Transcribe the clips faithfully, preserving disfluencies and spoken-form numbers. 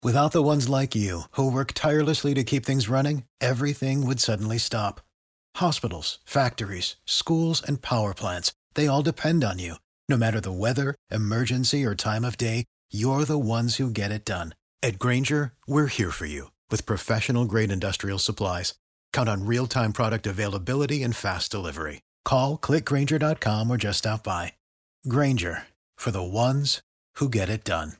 Without the ones like you, who work tirelessly to keep things running, everything would suddenly stop. Hospitals, factories, schools, and power plants, they all depend on you. No matter the weather, emergency, or time of day, you're the ones who get it done. At Grainger, we're here for you with professional-grade industrial supplies. Count on real-time product availability and fast delivery. Call, click grainger dot com, or just stop by. Grainger, for the ones who get it done.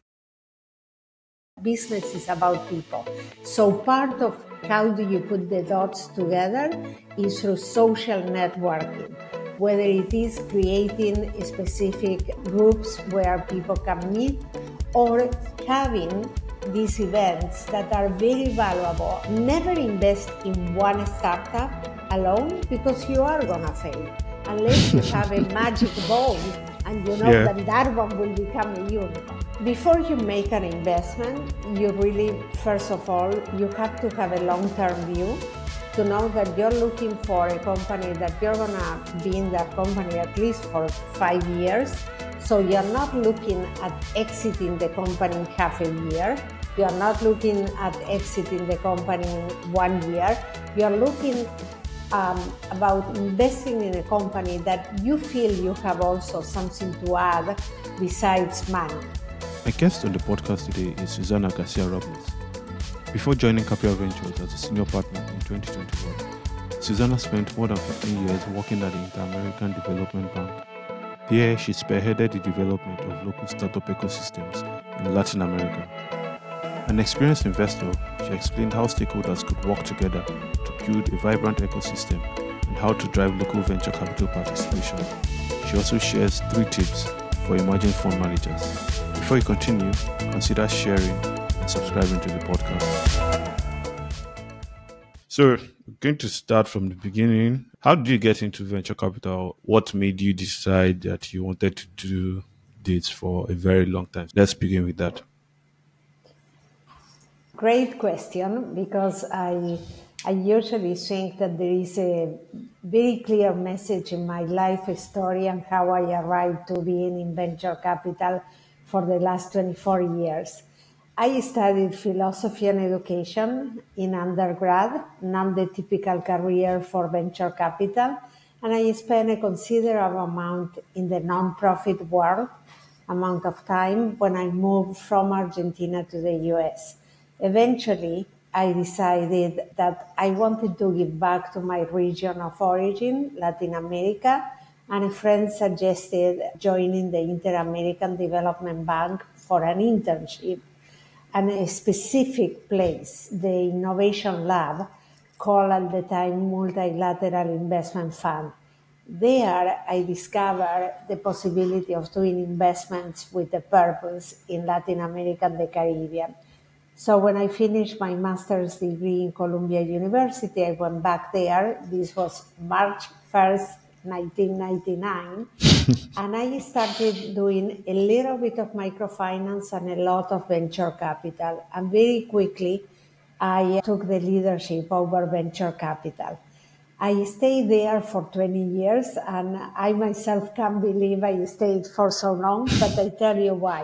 Business is about people. So part of how do you put the dots together is through social networking, whether it is creating specific groups where people can meet or having these events that are very valuable. Never invest in one startup alone because you are gonna fail unless you have a magic ball and you know Yeah. that that one will become a unicorn. Before you make an investment, you really, first of all, you have to have a long-term view to know that you're looking for a company that you're gonna be in that company at least for five years. So you're not looking at exiting the company in half a year. You're not looking at exiting the company in one year. You're looking Um, about investing in a company that you feel you have also something to add besides money. My guest on the podcast today is Susana Garcia Robles. Before joining Capria Ventures as a senior partner in twenty twenty-one, Susana spent more than fifteen years working at the Inter-American Development Bank. Here, she spearheaded the development of local startup ecosystems in Latin America. An experienced investor, she explained how stakeholders could work together to build a vibrant ecosystem and how to drive local venture capital participation. She also shares three tips for emerging fund managers. Before you continue, consider sharing and subscribing to the podcast. So, we're going to start from the beginning. How did you get into venture capital? What made you decide that you wanted to do this for a very long time? Let's begin with that. Great question, because I I usually think that there is a very clear message in my life story and how I arrived to being in venture capital for the last twenty-four years. I studied philosophy and education in undergrad, not the typical career for venture capital, and I spent a considerable amount in the nonprofit world, amount of time when I moved from Argentina to the U S. Eventually, I decided that I wanted to give back to my region of origin, Latin America, and a friend suggested joining the Inter-American Development Bank for an internship and a specific place, the Innovation Lab, called at the time Multilateral Investment Fund. There, I discovered the possibility of doing investments with a purpose in Latin America and the Caribbean. So when I finished my master's degree in Columbia University, I went back there. This was March first, nineteen ninety-nine. And I started doing a little bit of microfinance and a lot of venture capital. And very quickly, I took the leadership over venture capital. I stayed there for twenty years, and I myself can't believe I stayed for so long, but I tell you why.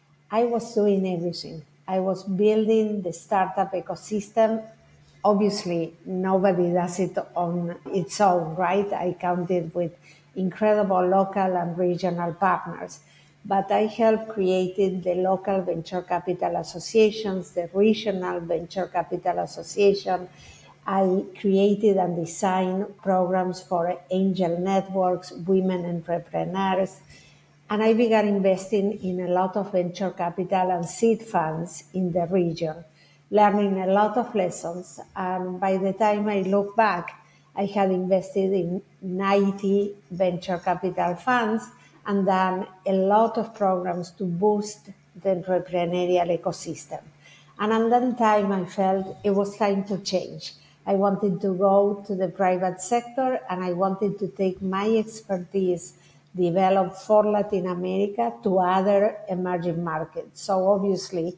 I was doing everything. I was building the startup ecosystem. Obviously, nobody does it on its own, right? I counted with incredible local and regional partners. But I helped creating the local venture capital associations, the regional venture capital association. I created and designed programs for angel networks, women entrepreneurs, and I began investing in a lot of venture capital and seed funds in the region, learning a lot of lessons. And by the time I look back, I had invested in ninety venture capital funds and done a lot of programs to boost the entrepreneurial ecosystem. And at that time, I felt it was time to change. I wanted to go to the private sector, and I wanted to take my expertise developed for Latin America to other emerging markets. So obviously,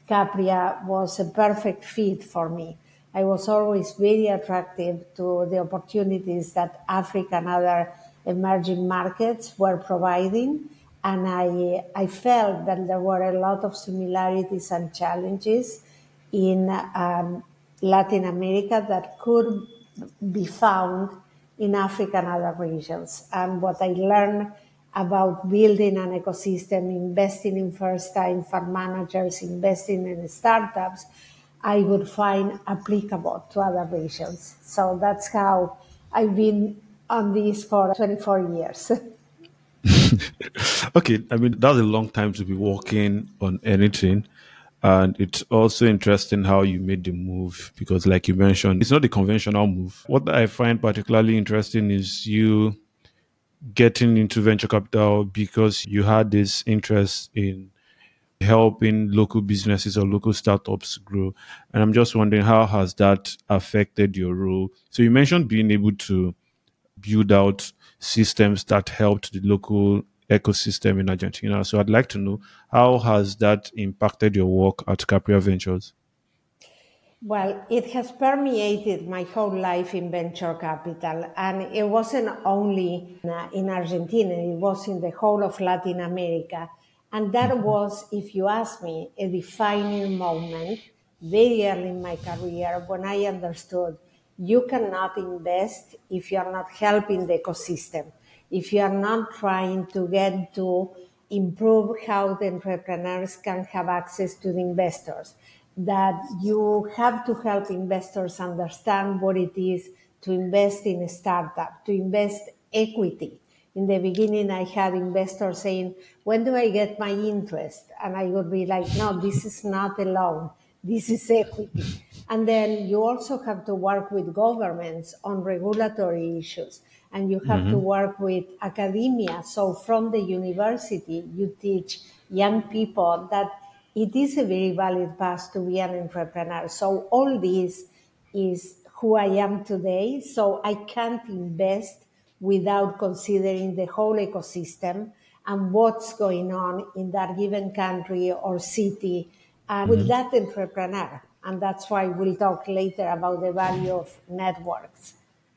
Capria was a perfect fit for me. I was always very attracted to the opportunities that Africa and other emerging markets were providing. And I, I felt that there were a lot of similarities and challenges in um, Latin America that could be found in Africa and other regions. And what I learned about building an ecosystem, investing in first-time fund managers, investing in startups, I would find applicable to other regions. So that's how I've been on this for twenty-four years. Okay, I mean, that's a long time to be working on anything. And it's also interesting how you made the move because, like you mentioned, it's not a conventional move. What I find particularly interesting is you getting into venture capital because you had this interest in helping local businesses or local startups grow. And I'm just wondering, how has that affected your role? So you mentioned being able to build out systems that helped the local ecosystem in Argentina. So I'd like to know, how has that impacted your work at Capria Ventures? Well, it has permeated my whole life in venture capital, and it wasn't only in Argentina, it was in the whole of Latin America. And that was, if you ask me, a defining moment very early in my career when I understood you cannot invest if you are not helping the ecosystem, if you are not trying to get to improve how the entrepreneurs can have access to the investors, that you have to help investors understand what it is to invest in a startup, to invest equity. In the beginning, I had investors saying, when do I get my interest? And I would be like, no, this is not a loan. This is equity. And then you also have to work with governments on regulatory issues. And you have to work with academia. So from the university, you teach young people that it is a very valid path to be an entrepreneur. So all this is who I am today. So I can't invest without considering the whole ecosystem and what's going on in that given country or city uh, with that entrepreneur. And that's why we'll talk later about the value of networks.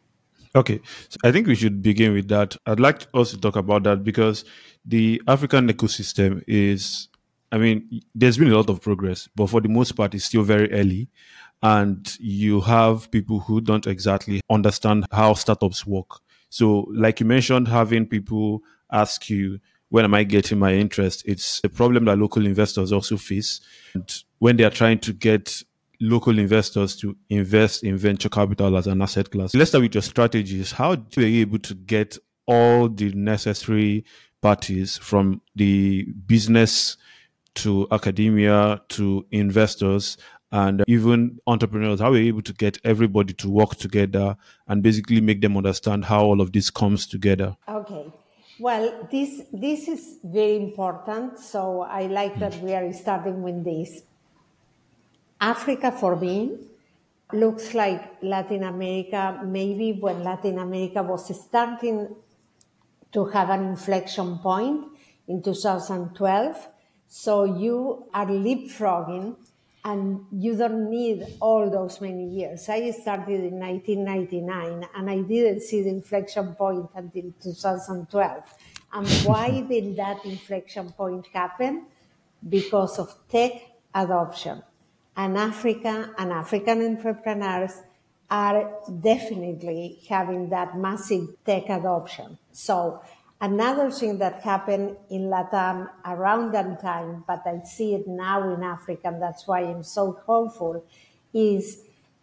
Okay, so I think we should begin with that. I'd like to also talk about that because the African ecosystem is, I mean, there's been a lot of progress, but for the most part, it's still very early. And you have people who don't exactly understand how startups work. So, like you mentioned, having people ask you, when am I getting my interest? It's a problem that local investors also face. And when they are trying to get local investors to invest in venture capital as an asset class. Let's start with your strategies. How were you able to get all the necessary parties from the business to academia to investors and even entrepreneurs? How were you able to get everybody to work together and basically make them understand how all of this comes together? Okay. Well, this this is very important. So I like that we are starting with this. Africa for me looks like Latin America, maybe when Latin America was starting to have an inflection point in two thousand twelve. So you are leapfrogging and you don't need all those many years. I started in nineteen ninety-nine and I didn't see the inflection point until two thousand twelve. And why did that inflection point happen? Because of tech adoption. And Africa and African entrepreneurs are definitely having that massive tech adoption. So another thing that happened in LATAM around that time, but I see it now in Africa, and that's why I'm so hopeful, is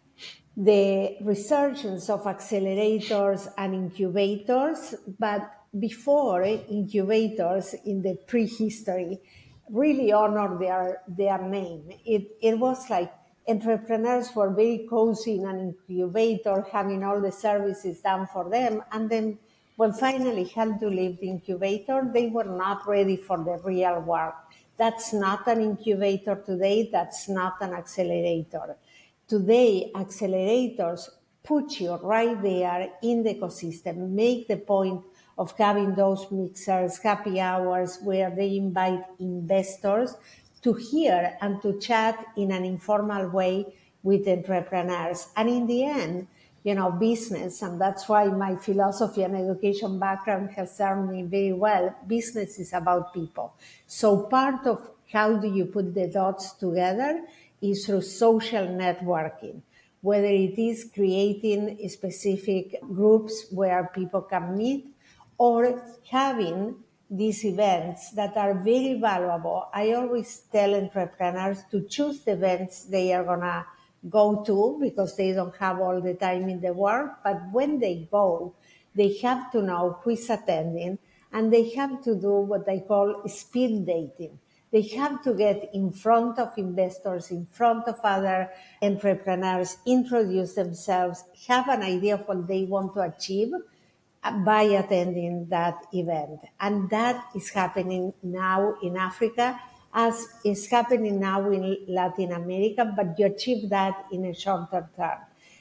the resurgence of accelerators and incubators. But before, incubators in the prehistory really honored their, their name. It, it was like entrepreneurs were very cozy in an incubator, having all the services done for them. And then when finally had to leave the incubator, they were not ready for the real world. That's not an incubator today. That's not an accelerator. Today, accelerators put you right there in the ecosystem, make the point of having those mixers, happy hours, where they invite investors to hear and to chat in an informal way with entrepreneurs. And in the end, you know, business. And that's why my philosophy and education background has served me very well. Business is about people. So part of how do you put the dots together is through social networking, whether it is creating specific groups where people can meet or having these events that are very valuable. I always tell entrepreneurs to choose the events they are gonna go to because they don't have all the time in the world. But when they go, they have to know who is attending and they have to do what I call speed dating. They have to get in front of investors, in front of other entrepreneurs, introduce themselves, have an idea of what they want to achieve by attending that event. And that is happening now in Africa, as is happening now in Latin America, but you achieve that in a shorter term.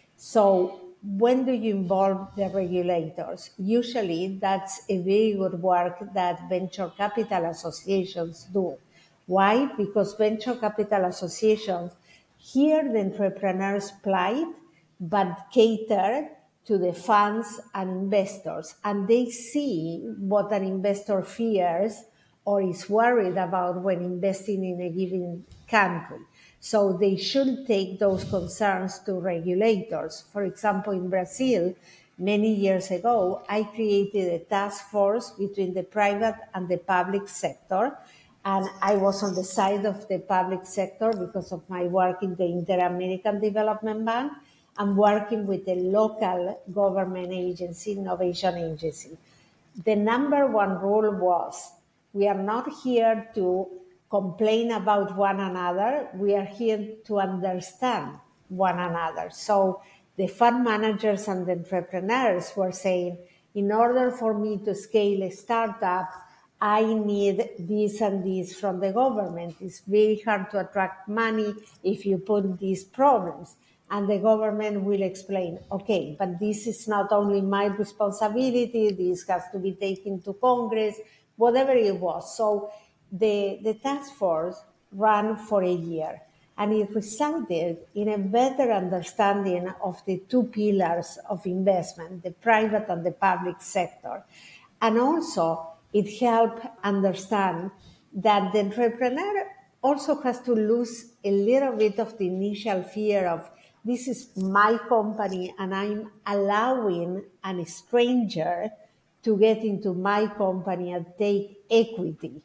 So when do you involve the regulators? Usually that's a very good work that venture capital associations do. Why? Because venture capital associations hear the entrepreneur's plight, but cater to the funds and investors. And they see what an investor fears or is worried about when investing in a given country. So they should take those concerns to regulators. For example, in Brazil, many years ago, I created a task force between the private and the public sector. And I was on the side of the public sector because of my work in the Inter-American Development Bank and working with the local government agency, innovation agency. The number one rule was, we are not here to complain about one another. We are here to understand one another. So the fund managers and the entrepreneurs were saying, in order for me to scale a startup, I need this and this from the government. It's very hard to attract money if you put these problems. And the government will explain, okay, but this is not only my responsibility, this has to be taken to Congress, whatever it was. So the, the task force ran for a year, and it resulted in a better understanding of the two pillars of investment, the private and the public sector. And also, it helped understand that the entrepreneur also has to lose a little bit of the initial fear of, this is my company and I'm allowing a stranger to get into my company and take equity.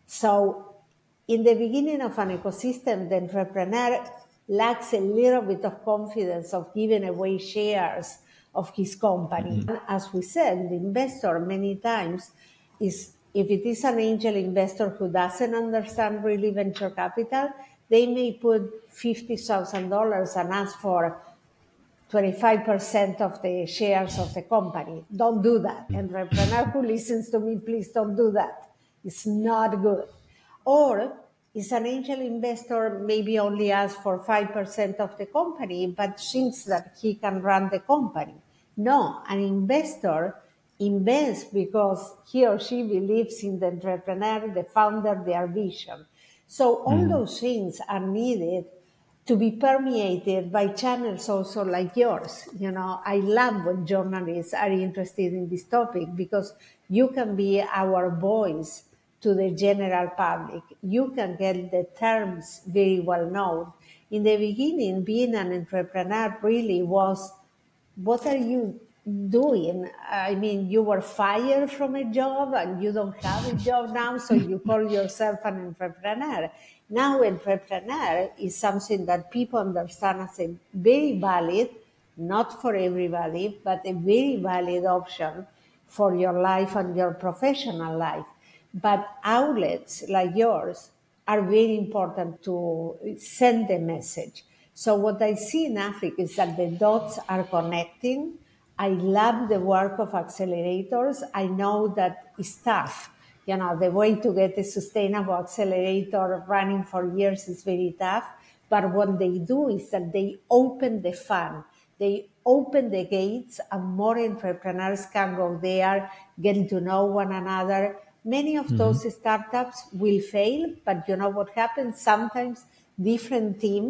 So in the beginning of an ecosystem, the entrepreneur lacks a little bit of confidence of giving away shares of his company. Mm-hmm. As we said, the investor many times is, if it is an angel investor who doesn't understand really venture capital, they may put fifty thousand dollars and ask for twenty-five percent of the shares of the company. Don't do that. Entrepreneur who listens to me, please don't do that. It's not good. Or is an angel investor maybe only asks for five percent of the company, but thinks that he can run the company. No, an investor invests because he or she believes in the entrepreneur, the founder, their vision. So all mm. those things are needed to be permeated by channels also like yours. You know, I love when journalists are interested in this topic because you can be our voice to the general public. You can get the terms very well known. In the beginning, being an entrepreneur really was, what are you doing? I mean, you were fired from a job and you don't have a job now, so you call yourself an entrepreneur. Now, entrepreneur is something that people understand as a very valid, not for everybody, but a very valid option for your life and your professional life. But outlets like yours are very important to send the message. So what I see in Africa is that the dots are connecting. I love the work of accelerators. I know that it's tough. You know, the way to get a sustainable accelerator running for years is very tough. But what they do is that they open the fun. They open the gates and more entrepreneurs can go there, getting to know one another. Many of mm-hmm. those startups will fail, but you know what happens? Sometimes different teams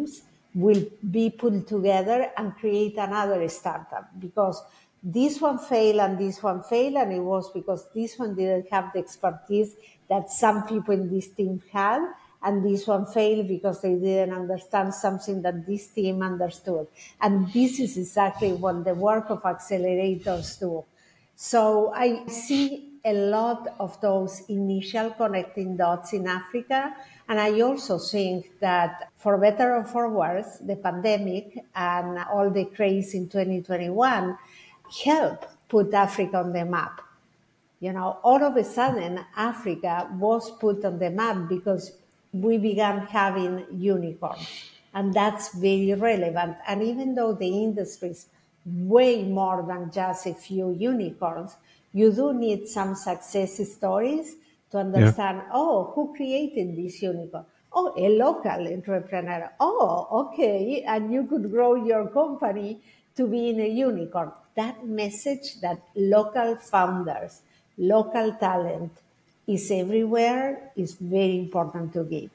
will be put together and create another startup, because this one failed and this one failed, and it was because this one didn't have the expertise that some people in this team had, and this one failed because they didn't understand something that this team understood. And this is exactly what the work of accelerators do. So I see a lot of those initial connecting dots in Africa. And I also think that, for better or for worse, the pandemic and all the craze in twenty twenty-one helped put Africa on the map. You know, all of a sudden, Africa was put on the map because we began having unicorns. And that's very relevant. And even though the industry is way more than just a few unicorns, you do need some success stories to Yeah. understand, oh, who created this unicorn? Oh, a local entrepreneur. Oh, okay. And you could grow your company to be in a unicorn. That message that local founders, local talent is everywhere is very important to give.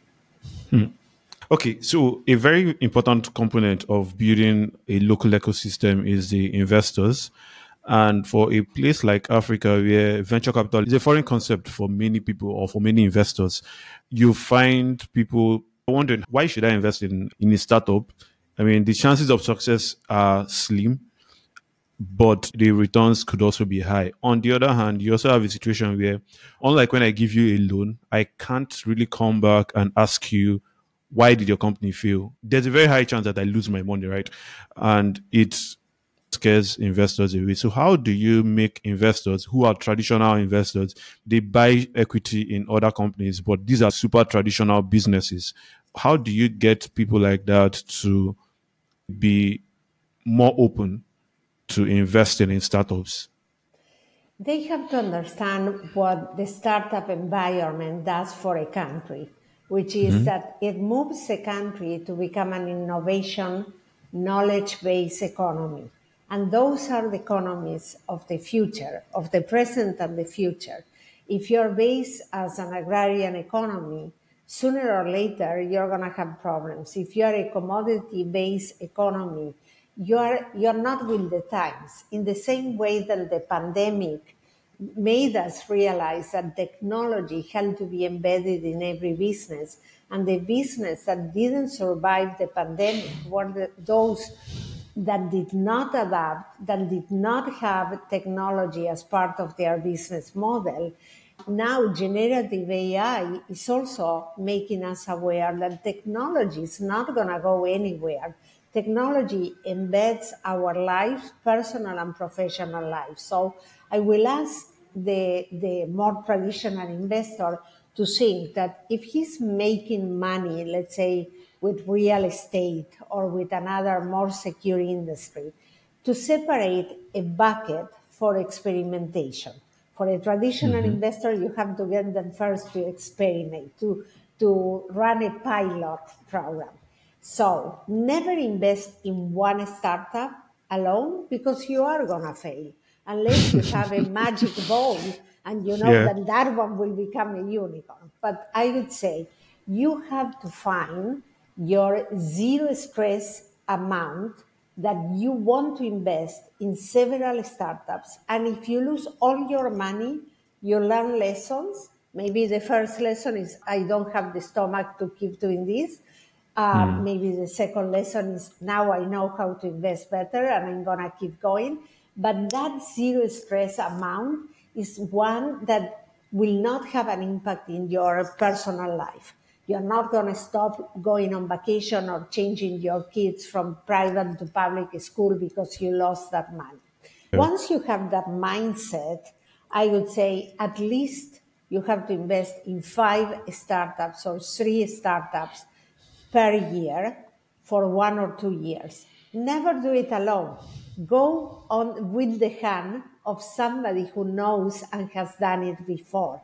Okay, so a very important component of building a local ecosystem is the investors. And for a place like Africa, where venture capital is a foreign concept for many people or for many investors, you find people wondering, why should I invest in, in a startup? I mean, the chances of success are slim, but the returns could also be high. On the other hand, you also have a situation where, unlike when I give you a loan, I can't really come back and ask you, why did your company fail? There's a very high chance that I lose my money, right? And it scares investors away. So how do you make investors who are traditional investors, they buy equity in other companies, but these are super traditional businesses? How do you get people like that to be more open to investing in startups? They have to understand what the startup environment does for a country, which is that it moves a country to become an innovation, knowledge-based economy. And those are the economies of the future, of the present and the future. If you're based as an agrarian economy, sooner or later you're going to have problems. If you're a commodity-based economy, you're, you're not with the times. In the same way that the pandemic made us realize that technology had to be embedded in every business, and the business that didn't survive the pandemic were the, those that did not adapt, that did not have technology as part of their business model. Now, generative A I is also making us aware that technology is not going to go anywhere. Technology embeds our lives, personal and professional lives. So I will ask the, the more traditional investor to think that if he's making money, let's say with real estate or with another more secure industry, to separate a bucket for experimentation. For a traditional investor, you have to get them first to experiment, to, to run a pilot program. So never invest in one startup alone, because you are going to fail unless you have a magic ball and you know Yeah. that that one will become a unicorn. But I would say you have to find your zero stress amount that you want to invest in several startups. And if you lose all your money, you learn lessons. Maybe the first lesson is, I don't have the stomach to keep doing this. Uh, maybe the second lesson is, now I know how to invest better and I'm going to keep going. But that zero stress amount is one that will not have an impact in your personal life. You're not going to stop going on vacation or changing your kids from private to public school because you lost that money. Once you have that mindset, I would say at least you have to invest in five startups or three startups per year for one or two years. Never do it alone. Go on with the hand of somebody who knows and has done it before.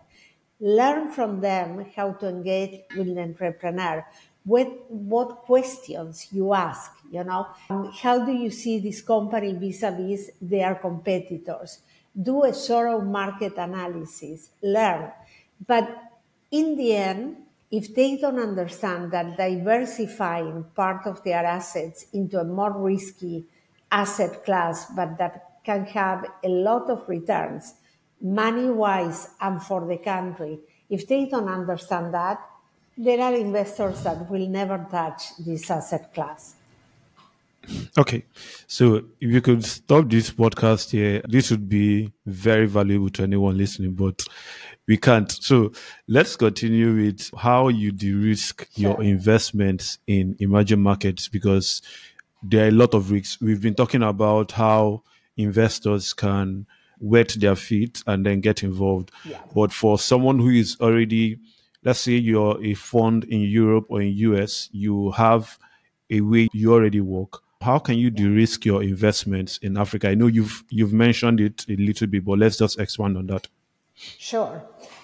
Learn from them how to engage with the entrepreneur. What, what questions you ask, you know? How do you see this company vis-a-vis their competitors? Do a thorough market analysis. Learn. But in the end, if they don't understand that diversifying part of their assets into a more risky asset class, but that can have a lot of returns, money-wise and for the country, if they don't understand that, there are investors that will never touch this asset class. Okay, so if you could stop this podcast here, this would be very valuable to anyone listening, but we can't. So let's continue with how you de-risk Sure. your investments in emerging markets, because there are a lot of risks. We've been talking about how investors can wet their feet and then get involved. Yeah. But for someone who is already, let's say you're a fund in Europe or in U S, you have a way you already work. How can you de-risk your investments in Africa? I know you've you've mentioned it a little bit, but let's just expand on that. Sure.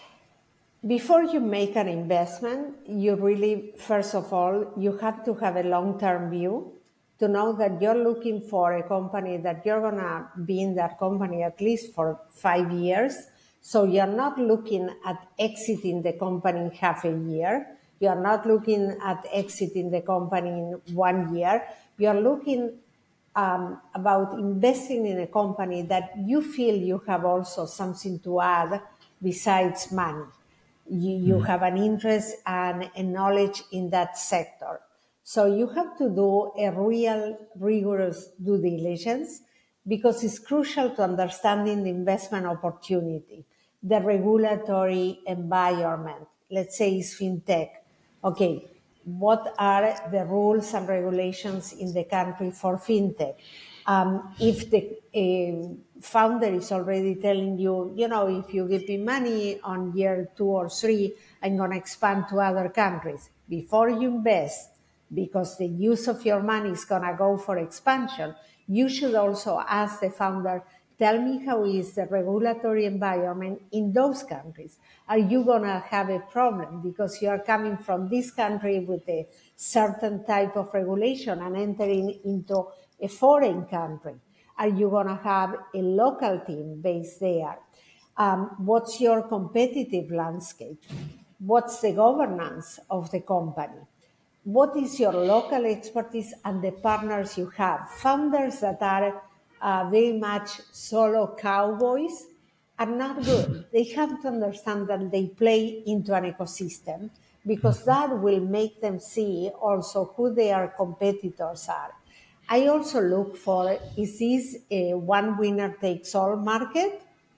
Before you make an investment, you really, first of all, you have to have a long-term view to know that you're looking for a company that you're going to be in that company at least for five years. So you're not looking at exiting the company in half a year. You're not looking at exiting the company in one year. You're looking um, about investing in a company that you feel you have also something to add besides money. You, you have an interest and a knowledge in that sector. So you have to do a real rigorous due diligence because it's crucial to understanding the investment opportunity, the regulatory environment. Let's say it's fintech. Okay, what are the rules and regulations in the country for fintech? Um, if the uh, founder is already telling you, you know, if you give me money on year two or three, I'm going to expand to other countries. Before you invest, because the use of your money is going to go for expansion, you should also ask the founder, tell me how is the regulatory environment in those countries. Are you going to have a problem because you are coming from this country with a certain type of regulation and entering into a foreign country? Are you going to have a local team based there? Um, what's your competitive landscape? What's the governance of the company? What is your local expertise and the partners you have? Founders that are uh, very much solo cowboys are not good. They have to understand that they play into an ecosystem because that will make them see also who their competitors are. I also look for, is this a one winner takes all market?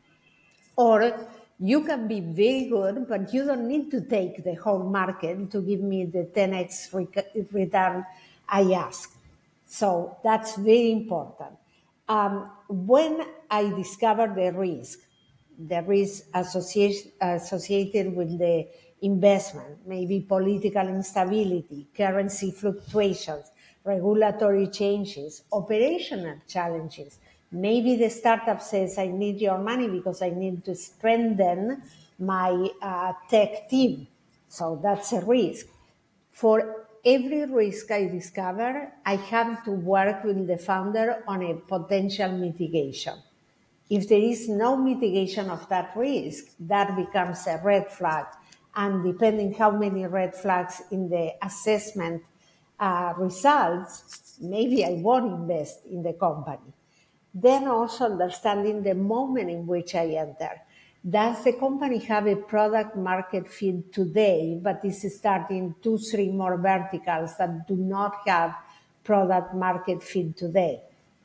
Or you can be very good, but you don't need to take the whole market to give me the ten x return I ask. So that's very important. Um, when I discovered the risk, the risk associated, associated with the investment, maybe political instability, currency fluctuations, regulatory changes, operational challenges. Maybe the startup says, I need your money because I need to strengthen my uh, tech team. So that's a risk. For every risk I discover, I have to work with the founder on a potential mitigation. If there is no mitigation of that risk, that becomes a red flag. And depending how many red flags in the assessment uh, results, maybe I won't invest in the company. Then also understanding the moment in which I enter. Does the company have a product market fit today, but is starting two, three more verticals that do not have product market fit today?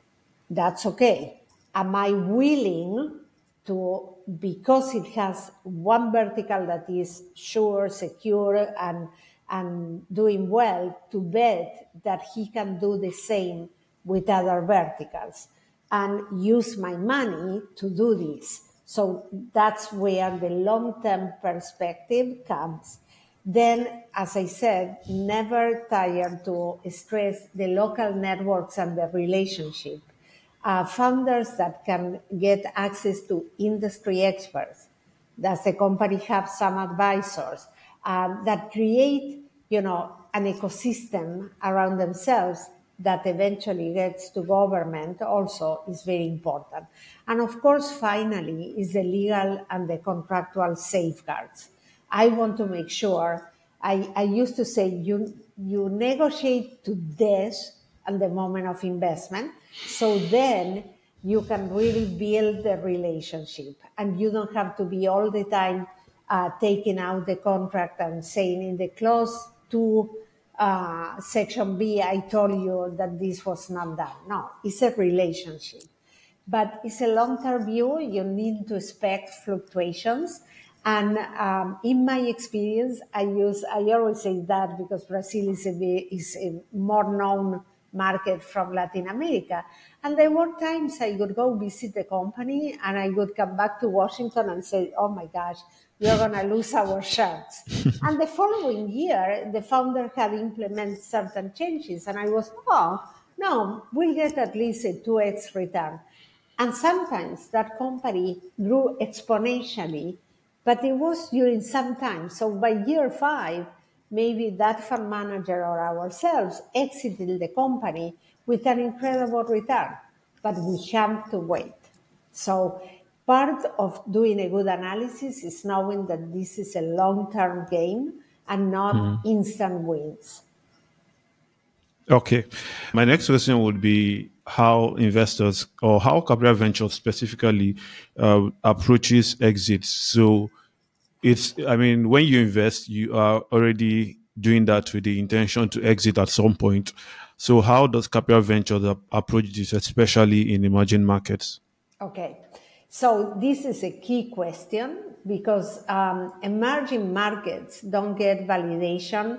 That's okay. Am I willing to, because it has one vertical that is sure, secure, and, and doing well, to bet that he can do the same with other verticals and use my money to do this? So that's where the long-term perspective comes. Then, as I said, never tire to stress the local networks and the relationship. Uh, founders that can get access to industry experts. Does the company have some advisors uh, that create, you know, an ecosystem around themselves that eventually gets to government also is very important. And of course, finally, is the legal and the contractual safeguards. I want to make sure I, I used to say you, you negotiate to death at the moment of investment. So then you can really build the relationship and you don't have to be all the time uh, taking out the contract and saying in the clause two, uh, section B, I told you that this was not done. No, it's a relationship. But it's a long-term view. You need to expect fluctuations. And um, in my experience, I use, I always say that because Brazil is a, is a more known market from Latin America. And there were times I would go visit the company and I would come back to Washington and say, oh my gosh, we are going to lose our shirts. And the following year, the founder had implemented certain changes. And I was, oh, no, we'll get at least a two X return. And sometimes that company grew exponentially, but it was during some time. So by year five, maybe that fund manager or ourselves exited the company with an incredible return, but we have to wait. So part of doing a good analysis is knowing that this is a long-term game and not mm. instant wins. Okay. My next question would be how investors or how Capital Ventures specifically uh, approaches exits. So it's, I mean, when you invest, you are already doing that with the intention to exit at some point. So how does Capital Ventures approach this, especially in emerging markets? Okay. So this is a key question because um, emerging markets don't get validation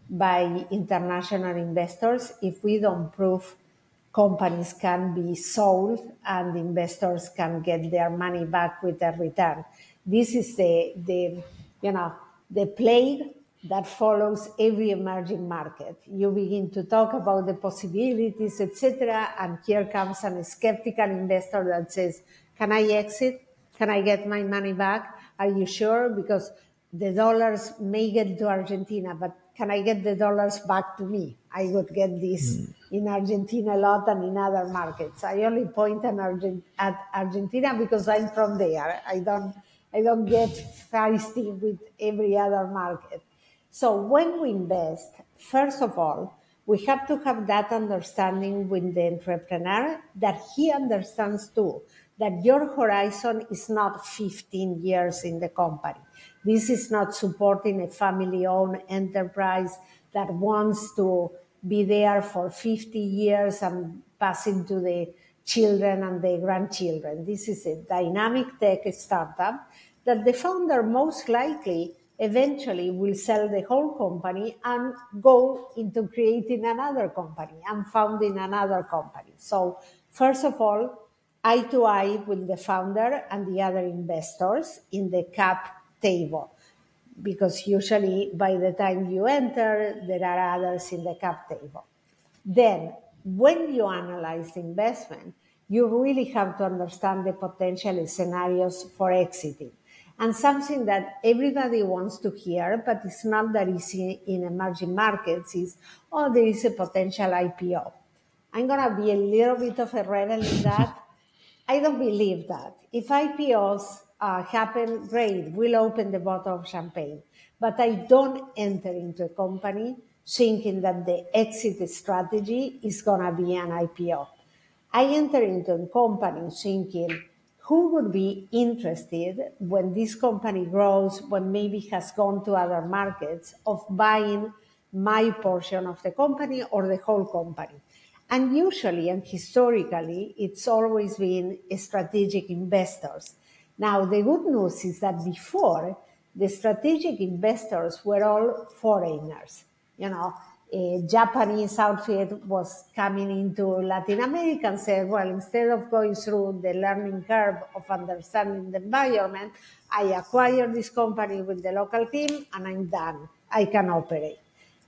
by international investors if we don't prove companies can be sold and investors can get their money back with a return. This is the, the you know, the plague that follows every emerging market. You begin to talk about the possibilities, et cetera, and here comes a skeptical investor that says, can I exit? Can I get my money back? Are you sure? Because the dollars may get to Argentina, but can I get the dollars back to me? I would get this mm. in Argentina a lot and in other markets. I only point Argent- at Argentina because I'm from there. I don't, I don't get feisty with every other market. So when we invest, first of all, we have to have that understanding with the entrepreneur that he understands too, that your horizon is not fifteen years in the company. This is not supporting a family-owned enterprise that wants to be there for fifty years and passing to the children and the grandchildren. This is a dynamic tech startup that the founder most likely eventually will sell the whole company and go into creating another company and founding another company. So first of all, eye to eye with the founder and the other investors in the cap table, because usually by the time you enter, there are others in the cap table. Then, when you analyze the investment, you really have to understand the potential scenarios for exiting. And something that everybody wants to hear, but it's not that easy in emerging markets, is, oh, there is a potential I P O. I'm going to be a little bit of a rebel in that. I don't believe that. If I P Os uh, happen, great, we'll open the bottle of champagne. But I don't enter into a company thinking that the exit strategy is going to be an I P O. I enter into a company thinking, who would be interested when this company grows, when maybe has gone to other markets, of buying my portion of the company or the whole company? And usually and historically, it's always been strategic investors. Now, the good news is that before, the strategic investors were all foreigners. You know, a Japanese outfit was coming into Latin America and said, well, instead of going through the learning curve of understanding the environment, I acquire this company with the local team and I'm done. I can operate.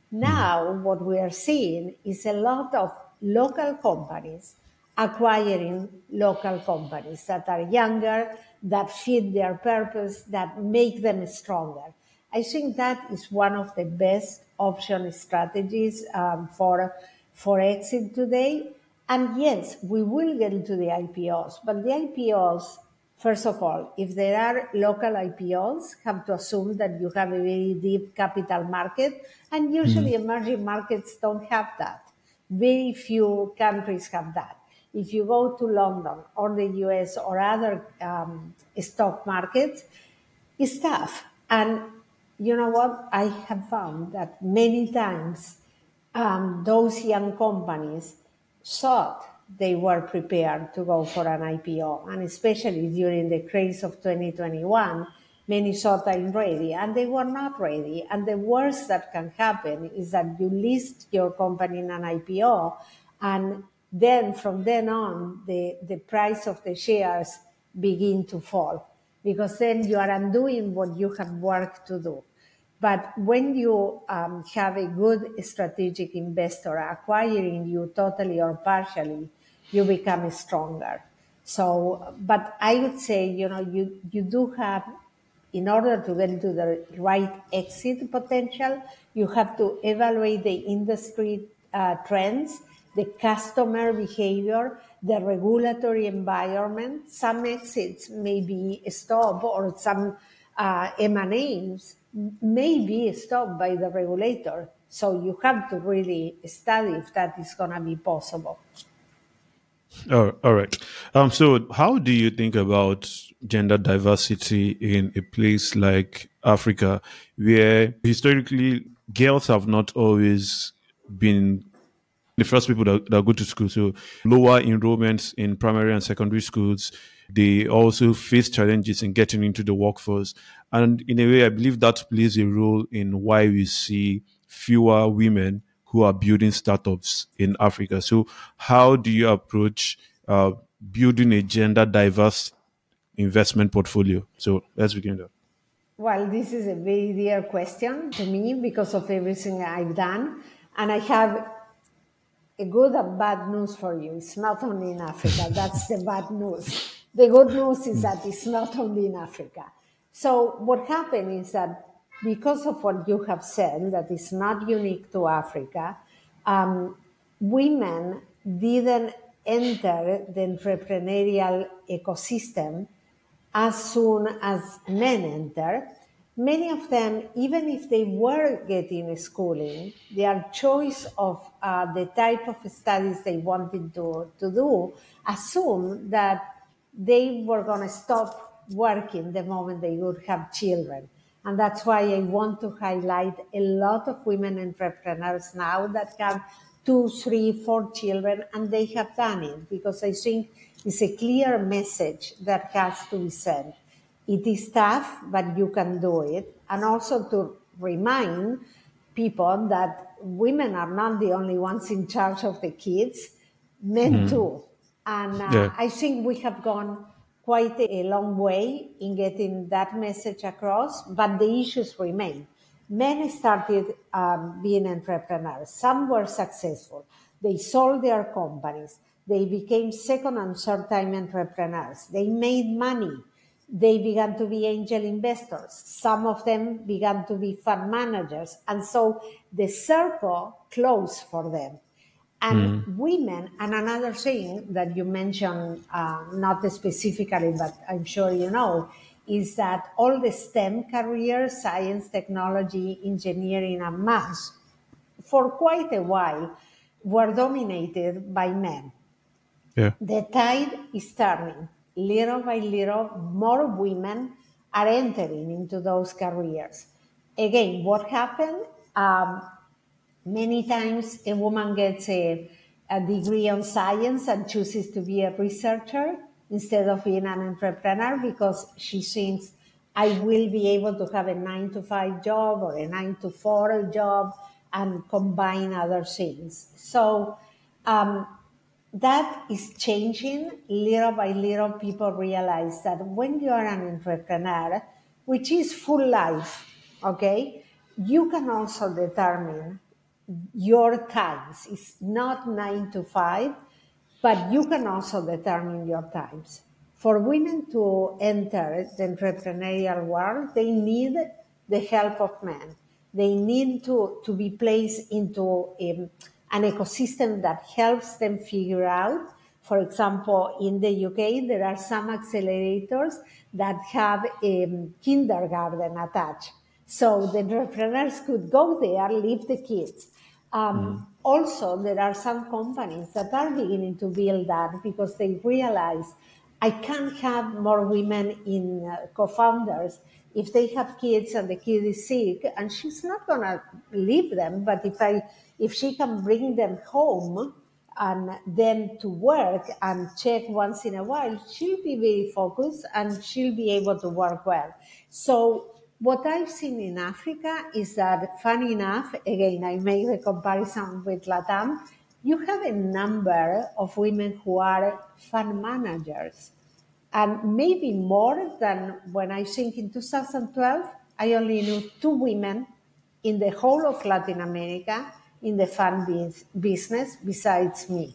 Now, what we are seeing is a lot of local companies acquiring local companies that are younger, that fit their purpose, that make them stronger. I think that is one of the best option strategies um, for, for exit today. And yes, we will get into the I P Os, but the I P Os First of all, if there are local I P Os, have to assume that you have a very deep capital market, and usually mm. emerging markets don't have that. Very few countries have that. If you go to London or the U S or other um, stock markets, it's tough. And you know what? I have found that many times um, those young companies thought they were prepared to go for an I P O. And especially during the craze of twenty twenty-one, many thought I'm ready, and they were not ready. And the worst that can happen is that you list your company in an I P O, and then from then on, the, the price of the shares begin to fall, because then you are undoing what you have worked to do. But when you um, have a good strategic investor acquiring you totally or partially, you become stronger. So, but I would say, you know, you, you do have, in order to get to the right exit potential, you have to evaluate the industry uh, trends, the customer behavior, the regulatory environment. Some exits may be stopped, or some uh, M and As may be stopped by the regulator. So you have to really study if that is going to be possible. Oh, all right. Um, so how do you think about gender diversity in a place like Africa, where historically girls have not always been the first people that, that go to school? So lower enrollments in primary and secondary schools. They also face challenges in getting into the workforce. And in a way, I believe that plays a role in why we see fewer women who are building startups in Africa. So how do you approach uh, building a gender diverse investment portfolio? So let's begin there. Well, this is a very dear question to me because of everything I've done. And I have a good and bad news for you. It's not only in Africa. That's the bad news. The good news is that it's not only in Africa. So what happened is that because of what you have said, that is not unique to Africa, um, women didn't enter the entrepreneurial ecosystem as soon as men enter. Many of them, even if they were getting schooling, their choice of uh, the type of studies they wanted to, to do assumed that they were going to stop working the moment they would have children. And that's why I want to highlight a lot of women entrepreneurs now that have two, three, four children, and they have done it, because I think it's a clear message that has to be sent. It is tough, but you can do it. And also to remind people that women are not the only ones in charge of the kids, men mm. too. And uh, yeah. I think we have gone quite a long way in getting that message across, but the issues remain. Men started um, being entrepreneurs. Some were successful. They sold their companies. They became second and third time entrepreneurs. They made money. They began to be angel investors. Some of them began to be fund managers. And so the circle closed for them. And mm. women, and another thing that you mentioned, uh, not specifically, but I'm sure you know, is that all the STEM careers, science, technology, engineering, and math, for quite a while, were dominated by men. Yeah. The tide is turning. Little by little, more women are entering into those careers. Again, what happened? Um, many times a woman gets a, a degree on science and chooses to be a researcher instead of being an entrepreneur, because she thinks, I will be able to have a nine to five job or a nine to four job and combine other things. So um, that is changing. Little by little, people realize that when you are an entrepreneur, which is full life, okay, you can also determine your times. It's not nine to five, but you can also determine your times. For women to enter the entrepreneurial world, they need the help of men. They need to, to be placed into a, an ecosystem that helps them figure out For example, in the U K, there are some accelerators that have a kindergarten attached. So the entrepreneurs could go there, leave the kids. Um, mm. Also, there are some companies that are beginning to build that because they realize I can't have more women in uh, co-founders if they have kids and the kid is sick, and she's not going to leave them. But if I, if she can bring them home and then to work and check once in a while, she'll be very focused and she'll be able to work well. So what I've seen in Africa is that, funny enough, again, I make the comparison with LATAM, you have a number of women who are fund managers. And maybe more than when I think in two thousand twelve, I only knew two women in the whole of Latin America in the fund business besides me.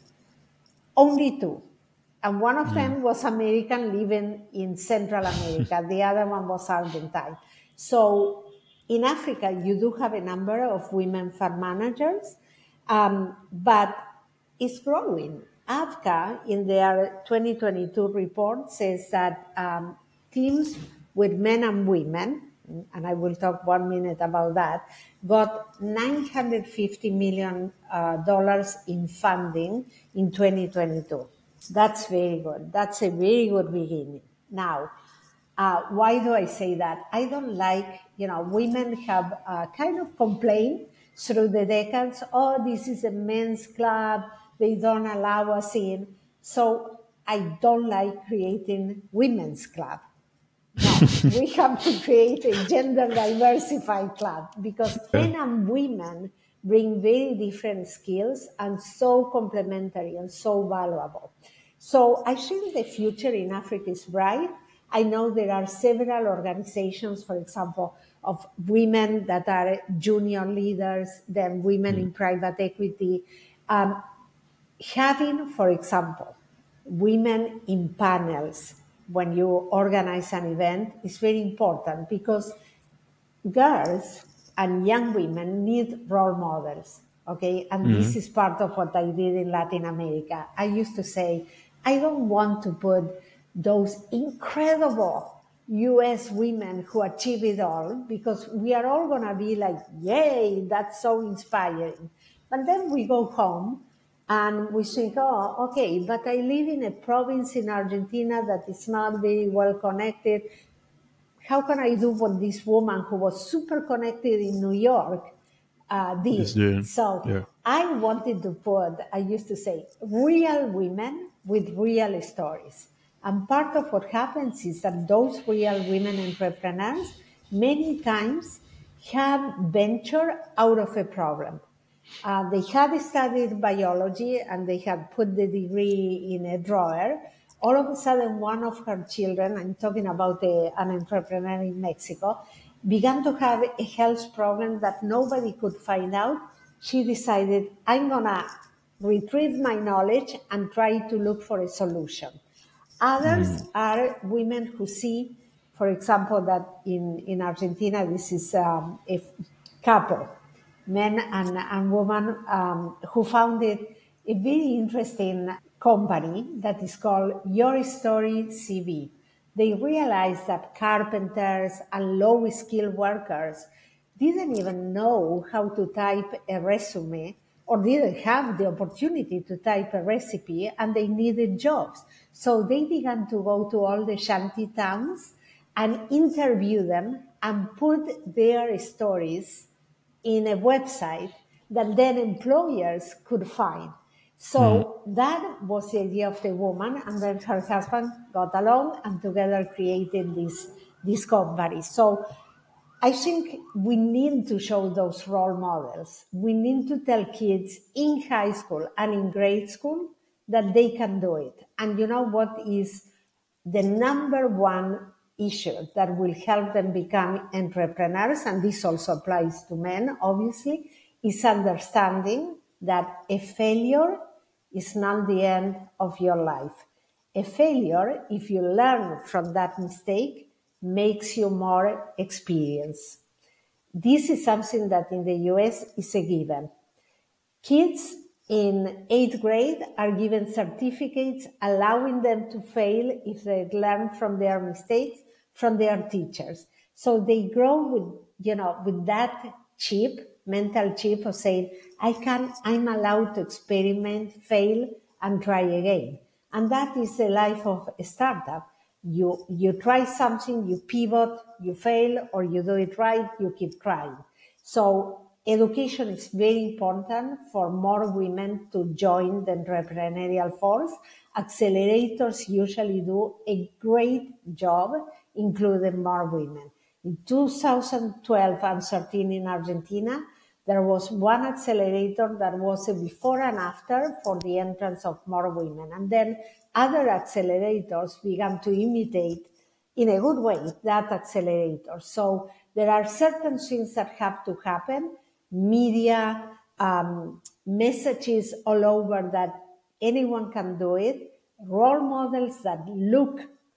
Only two. And one of mm. them was American living in Central America. The other one was Argentine. So in Africa, you do have a number of women fund managers, um, but it's growing. A F C A, in their twenty twenty-two report, says that um, teams with men and women, and I will talk one minute about that, got nine hundred fifty million dollars uh, in funding in twenty twenty-two. That's very good. That's a very good beginning. Now, uh, why do I say that? I don't like, you know, women have uh, kind of complained through the decades, oh, this is a men's club, they don't allow us in. So I don't like creating women's club. No, we have to create a gender diversified club because men and women bring very different skills and so complementary and so valuable. So I think the future in Africa is bright. I know there are several organizations, for example, of women that are junior leaders, then women mm. in private equity. Um, having, for example, women in panels when you organize an event is very important because girls and young women need role models, okay? And mm-hmm. this is part of what I did in Latin America. I used to say, I don't want to put those incredible U S women who achieve it all because we are all going to be like, yay, that's so inspiring. But then we go home and we think, oh, okay, but I live in a province in Argentina that is not very well connected. How can I do what this woman who was super connected in New York uh, did? So yeah. I wanted to put, I used to say, real women with real stories. And part of what happens is that those real women entrepreneurs many times have ventured out of a problem. Uh, they had studied biology and they had put the degree in a drawer. All of a sudden, one of her children, I'm talking about a, an entrepreneur in Mexico, began to have a health problem that nobody could find out. She decided, I'm going to retrieve my knowledge and try to look for a solution. Others mm. are women who see, for example, that in, in Argentina, this is um, a couple, men and, and women, um, who founded a very interesting company that is called Your Story C V. They realized that carpenters and low-skilled workers didn't even know how to type a resume or didn't have the opportunity to type a recipe, and they needed jobs. So they began to go to all the shanty towns and interview them and put their stories in a website that then employers could find. So mm. that was the idea of the woman, and then her husband got along and together created this, this company. So I think we need to show those role models. We need to tell kids in high school and in grade school that they can do it. And you know what is the number one issue that will help them become entrepreneurs, and this also applies to men, obviously, is understanding that a failure is not the end of your life. A failure, if you learn from that mistake, makes you more experienced. This is something that in the U S is a given. Kids in eighth grade are given certificates allowing them to fail if they learn from their mistakes from their teachers. So they grow with, you know, with that chip, mental chip of saying, I can, I'm allowed to experiment, fail, and try again. And that is the life of a startup. You, you try something, you pivot, you fail, or you do it right, you keep trying. So education is very important for more women to join the entrepreneurial force. Accelerators usually do a great job, including more women. In two thousand twelve and thirteen in Argentina, there was one accelerator that was a before and after for the entrance of more women. And then other accelerators began to imitate in a good way that accelerator. So there are certain things that have to happen, media, um, messages all over that anyone can do it, role models that look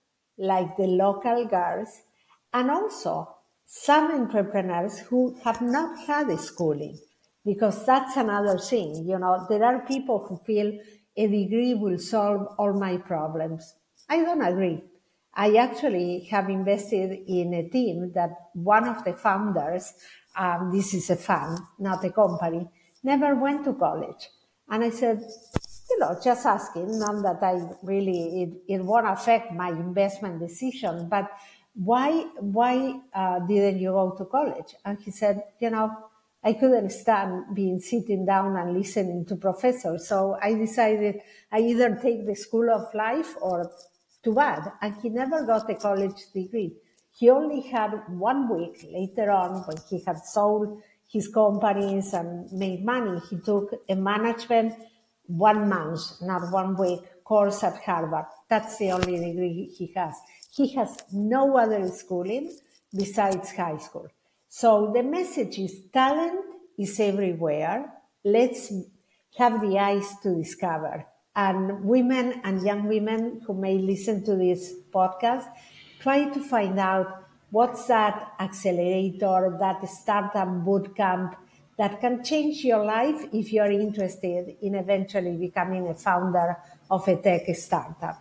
like the local girls, and also some entrepreneurs who have not had a schooling, because that's another thing. You know, there are people who feel a degree will solve all my problems. I don't agree. I actually have invested in a team that one of the founders, um, this is a fund, not a company, never went to college. And I said, you know, just asking, not that I really, it, it won't affect my investment decision, but why, why uh, didn't you go to college? And he said, you know, I couldn't stand being sitting down and listening to professors. So I decided I either take the school of life or too bad. And he never got a college degree. He only had one week later on when he had sold his companies and made money. He took a management one month, not one week, course at Harvard. That's the only degree he has. He has no other schooling besides high school. So the message is talent is everywhere. Let's have the eyes to discover. And women and young women who may listen to this podcast, try to find out what's that accelerator, that startup bootcamp that can change your life if you're interested in eventually becoming a founder of a tech startup.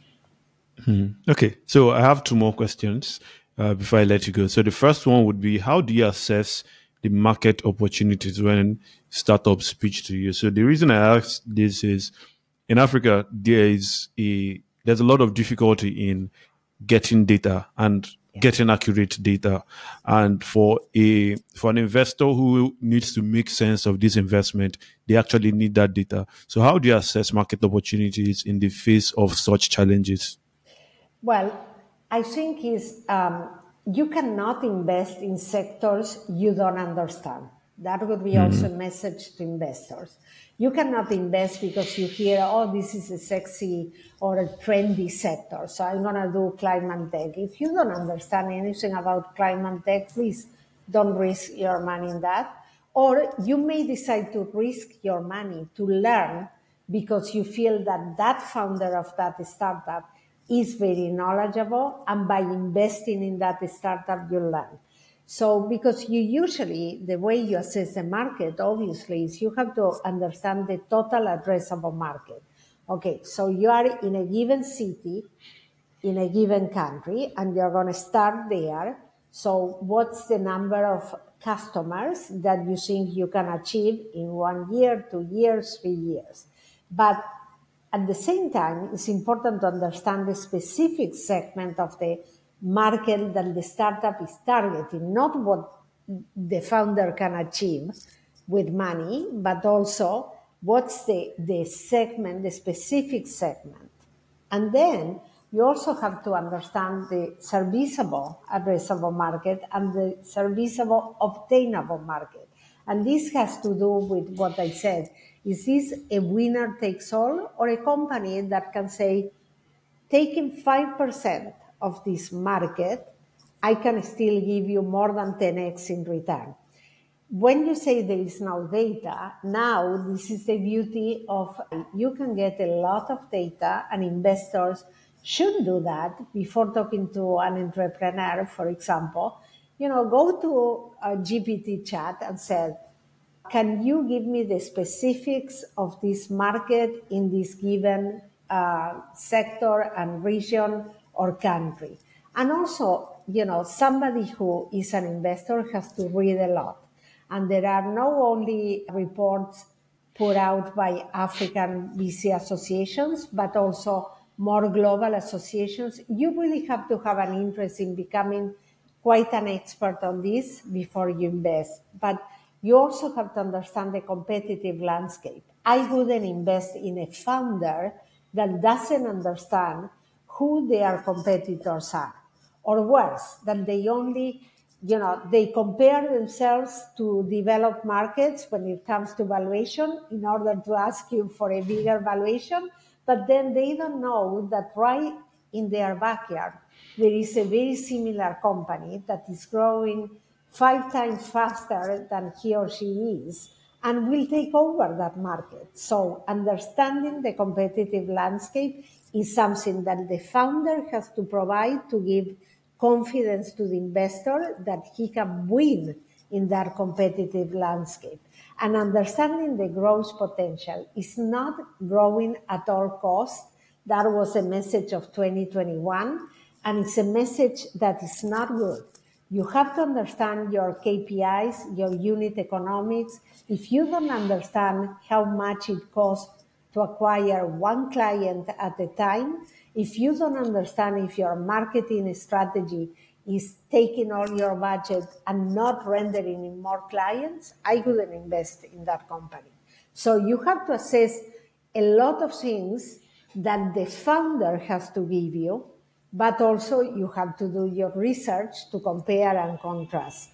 Okay, so I have two more questions uh, before I let you go. So the first one would be, how do you assess the market opportunities when startups pitch to you? So the reason I ask this is, in Africa, there is a there's a lot of difficulty in getting data and yeah. getting accurate data. And for a for an investor who needs to make sense of this investment, they actually need that data. So how do you assess market opportunities in the face of such challenges? Well, I think is um, you cannot invest in sectors you don't understand. That would be mm-hmm. also a message to investors. You cannot invest because you hear, oh, this is a sexy or a trendy sector, so I'm going to do climate tech. If you don't understand anything about climate tech, please don't risk your money in that. Or you may decide to risk your money to learn because you feel that that founder of that startup is very knowledgeable, and by investing in that startup, you learn. So, because you usually, the way you assess the market, obviously, is you have to understand the total addressable market. Okay, so you are in a given city, in a given country, and you're going to start there. So, what's the number of customers that you think you can achieve in one year, two years, three years? But at the same time, it's important to understand the specific segment of the market that the startup is targeting, not what the founder can achieve with money, but also what's the, the segment, the specific segment. And then you also have to understand the serviceable addressable market and the serviceable obtainable market. And this has to do with what I said. Is this a winner takes all, or a company that can say, taking five percent of this market, I can still give you more than ten x in return? When you say there is no data, now this is the beauty of, you can get a lot of data, and investors should do that before talking to an entrepreneur, for example. You know, go to a G P T chat and say, can you give me the specifics of this market in this given uh, sector and region or country? And also, you know, somebody who is an investor has to read a lot. And there are not only reports put out by African V C associations, but also more global associations. You really have to have an interest in becoming quite an expert on this before you invest. But you also have to understand the competitive landscape. I wouldn't invest in a founder that doesn't understand who their competitors are. Or worse, that they only, you know, they compare themselves to developed markets when it comes to valuation in order to ask you for a bigger valuation, but then they don't know that right in their backyard, there is a very similar company that is growing five times faster than he or she is and will take over that market. So understanding the competitive landscape is something that the founder has to provide to give confidence to the investor that he can win in that competitive landscape. And understanding the growth potential is not growing at all costs. That was a message of twenty twenty-one, and it's a message that is not good. You have to understand your K P Is, your unit economics. If you don't understand how much it costs to acquire one client at a time, if you don't understand if your marketing strategy is taking all your budget and not rendering in more clients, I wouldn't invest in that company. So you have to assess a lot of things that the founder has to give you, but also you have to do your research to compare and contrast.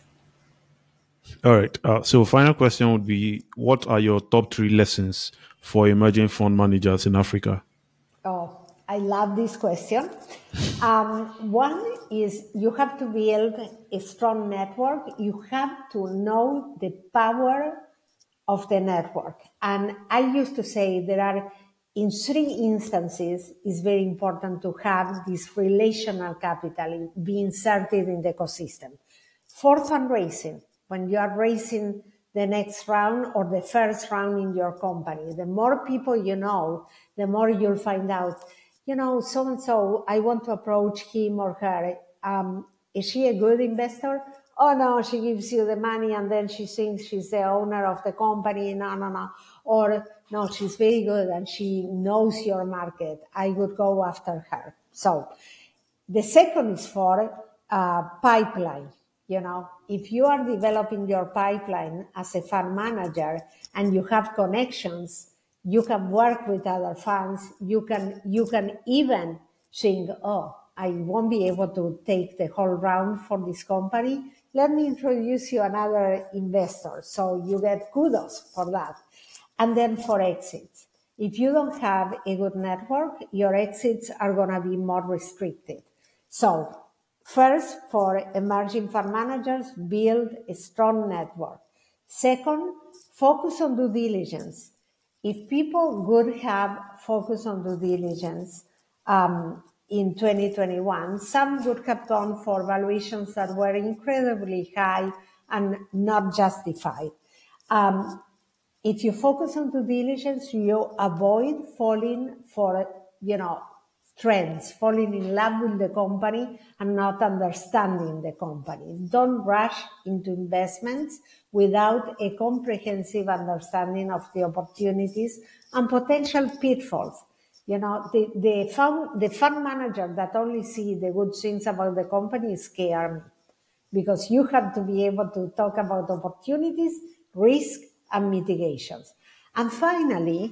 All right. Uh, so final question would be, what are your top three lessons for emerging fund managers in Africa? Oh, I love this question. Um, one is you have to build a strong network. You have to know the power of the network. And I used to say there are, in three instances, it's very important to have this relational capital be inserted in the ecosystem. For fundraising, when you are raising the next round or the first round in your company, the more people you know, the more you'll find out, you know, so-and-so, I want to approach him or her. Um, is she a good investor? Oh, no, she gives you the money and then she thinks she's the owner of the company. No, no, no. Or, no, she's very good and she knows your market. I would go after her. So the second is for uh, pipeline. You know, if you are developing your pipeline as a fund manager and you have connections, you can work with other funds. You can, you can even think, oh, I won't be able to take the whole round for this company. Let me introduce you another investor. So you get kudos for that. And then for exits. If you don't have a good network, your exits are going to be more restricted. So first, for emerging fund managers, build a strong network. Second, focus on due diligence. If people would have focused on due diligence um, in twenty twenty-one, some would have gone for valuations that were incredibly high and not justified. Um, if you focus on due diligence, you avoid falling for, you know, trends, falling in love with the company and not understanding the company. Don't rush into investments without a comprehensive understanding of the opportunities and potential pitfalls. You know, the, the, fund, the fund manager that only see the good things about the company scare me, because you have to be able to talk about opportunities, risk, and mitigations. And finally,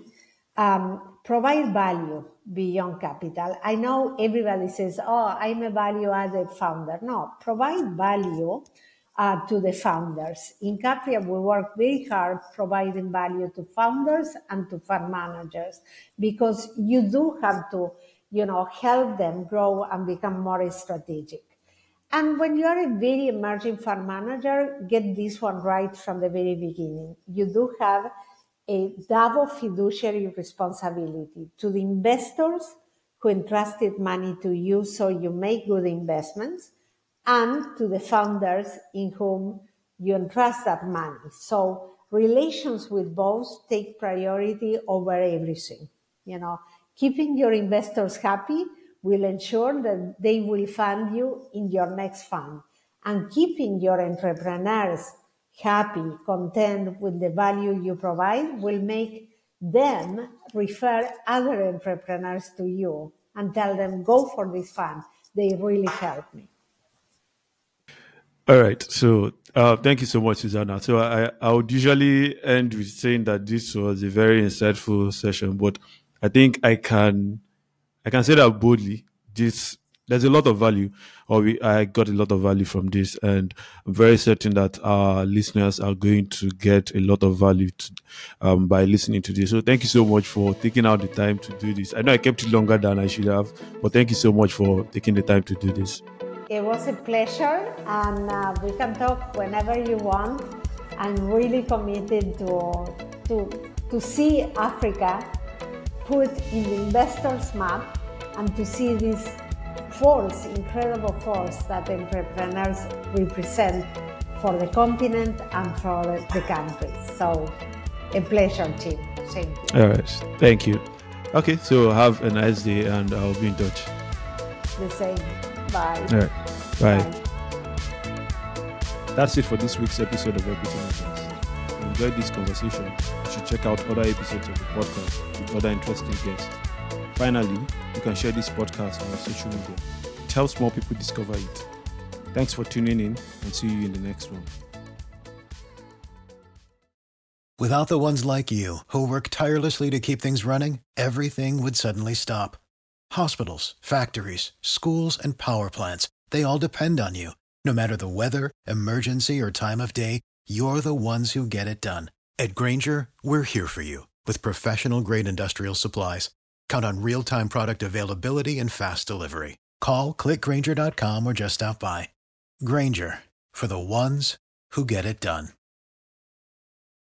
um, provide value beyond capital. I know everybody says, oh, I'm a value-added founder. No, provide value uh, to the founders. In Capria, we work very hard providing value to founders and to fund managers, because you do have to, you know, help them grow and become more strategic. And when you are a very emerging fund manager, get this one right from the very beginning. You do have a double fiduciary responsibility to the investors who entrusted money to you so you make good investments, and to the founders in whom you entrust that money. So relations with both take priority over everything. You know, keeping your investors happy will ensure that they will fund you in your next fund. And keeping your entrepreneurs happy, content with the value you provide will make them refer other entrepreneurs to you and tell them, go for this fund. They really helped me. All right. So uh, thank you so much, Susanna. So I, I would usually end with saying that this was a very insightful session, but I think I can I can say that boldly. This there's a lot of value, or we, I got a lot of value from this, and I'm very certain that our listeners are going to get a lot of value to, um, by listening to this. So thank you so much for taking out the time to do this. I know I kept it longer than I should have, but thank you so much for taking the time to do this. It was a pleasure, and uh, we can talk whenever you want. I'm really committed to, to, to see Africa put in the investors' map and to see this force, incredible force that entrepreneurs represent for the continent and for the country. So, a pleasure, Jim. Thank you. All right. Thank you. Okay, so have a nice day, and I'll be in touch. The same. Bye. All right. Bye. Bye. That's it for this week's episode of Equity Makers. If you enjoyed this conversation, you should check out other episodes of the podcast with other interesting guests. Finally, you can share this podcast on your social media. It helps more people discover it. Thanks for tuning in, and see you in the next one. Without the ones like you, who work tirelessly to keep things running, everything would suddenly stop. Hospitals, factories, schools, and power plants, they all depend on you. No matter the weather, emergency, or time of day, you're the ones who get it done. At Grainger, we're here for you with professional-grade industrial supplies. Count on real-time product availability and fast delivery. Call, click Grainger dot com, or just stop by. Grainger, for the ones who get it done.